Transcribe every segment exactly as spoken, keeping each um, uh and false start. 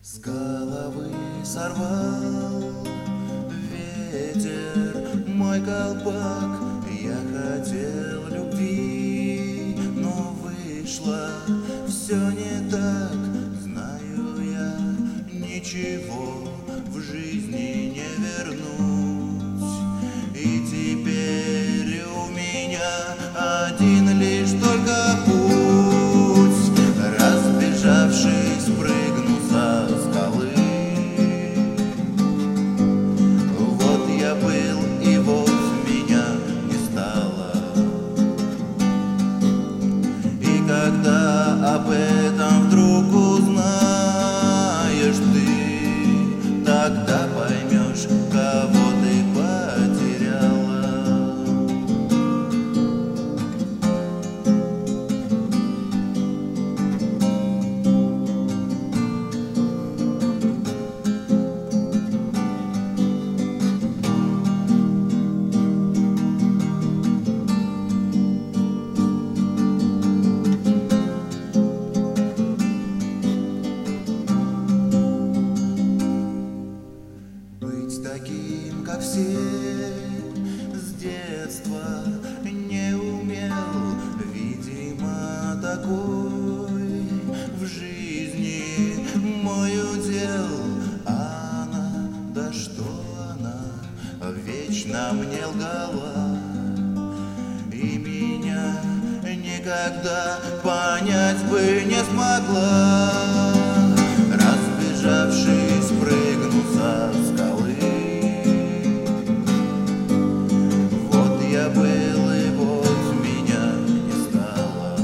С головы сорвал ветер мой колпак. Я хотел любви, но вышло все не так. Знаю я, ничего в жизни не вернуть. И теперь у меня один лишь только путь. Разбежавшись, прыгну со скалы. Вот я был, и вот меня не стало. И когда об этом вдруг узнаешь ты, тогда поймешь, кого ты потеряла. Таким, как все, с детства не умел, видимо, такой в жизни мой удел. А она, да что она, вечно мне лгала, и меня никогда понять бы не смогла. Разбежавшись, прыгну со скалы. Я был, и вот меня не стало.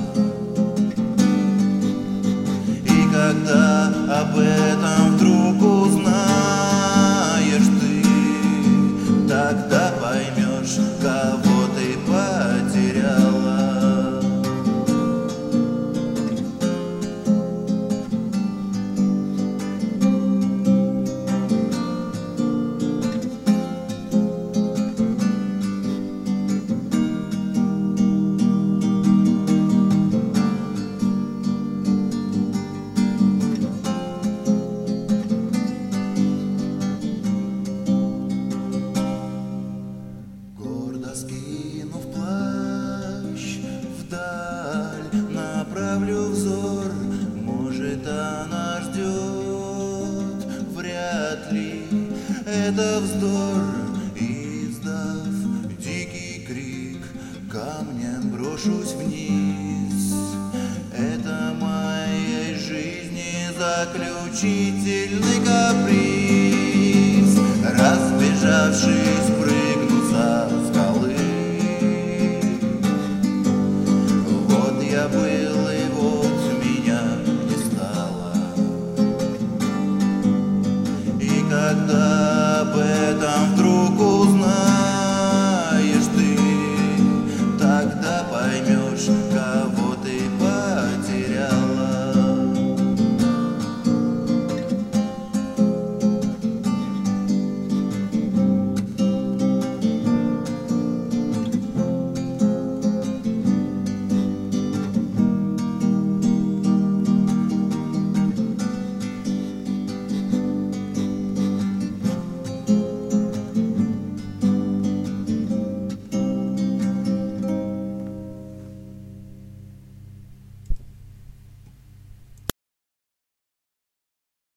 И когда об этом вдруг узнаешь ты, тогда поймешь, кого ты потеряла. Скинув плащ вдаль, направлю взор, может, она ждет. Вряд ли это вздор. Издав дикий крик, камнем брошусь вниз. Это моей жизни заключительный каприз. Разбежавшись,